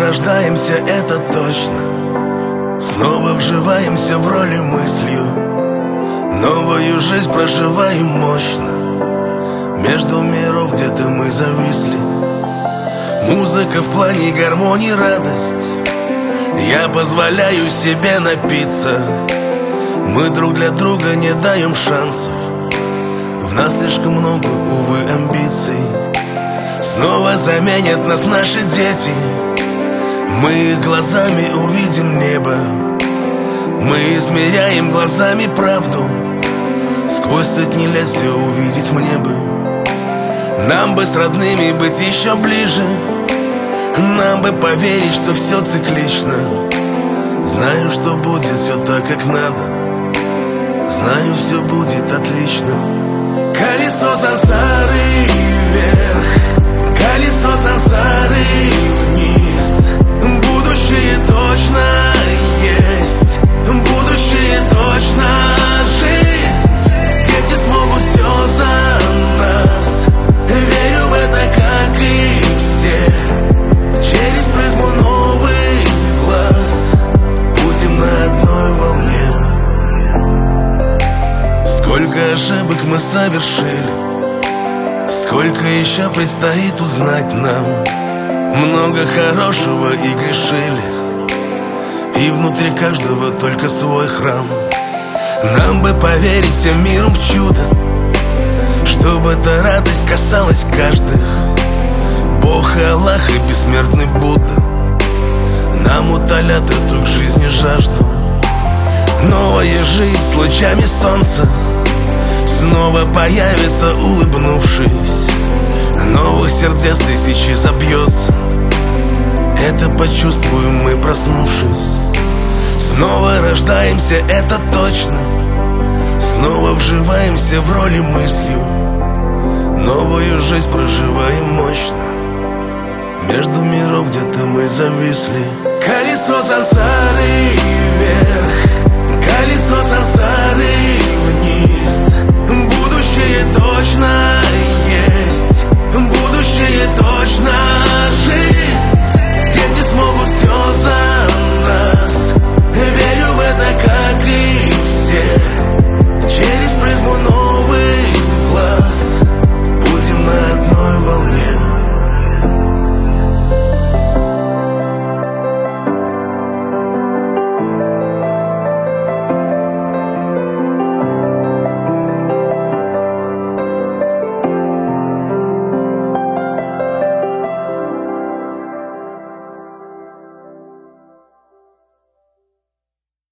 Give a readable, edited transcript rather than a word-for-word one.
рождаемся, это точно. Снова вживаемся в роли мыслью. Новую жизнь проживаем мощно. Между миров где-то мы зависли. Музыка в плане гармонии, радость. Я позволяю себе напиться. Мы друг для друга не даем шансов. В нас слишком много, увы, амбиций. Снова заменят нас наши дети. Мы их глазами увидим небо. Мы измеряем глазами правду. Сквозь сотни лет все увидеть мне бы. Нам бы с родными быть еще ближе. Нам бы поверить, что все циклично. Знаю, что будет все так, как надо. Знаю, все будет отлично. Колесо сансары вверх, колесо сансары вниз. Будущее точно есть, будущее точно жизнь. Дети смогут все за нас. Верю в это, как и все. Через призму новых глаз будем на одной волне. Сколько ошибок мы совершили, сколько еще предстоит узнать нам. Много хорошего и грешили, и внутри каждого только свой храм. Нам бы поверить всем миром в чудо, чтобы эта радость касалась каждых. Бог и Аллах и бессмертный Будда нам утолят эту к жизни жажду. Новая жизнь с лучами солнца снова появится, улыбнувшись. Новых сердец тысячи забьется. Это почувствуем мы, проснувшись. Снова рождаемся, это точно. Снова вживаемся в роли мыслью. Новую жизнь проживаем мощно. Между миров где-то мы зависли. Колесо сансары вверх, колесо сансары вниз. Будущее точно есть, будущее точно жизнь.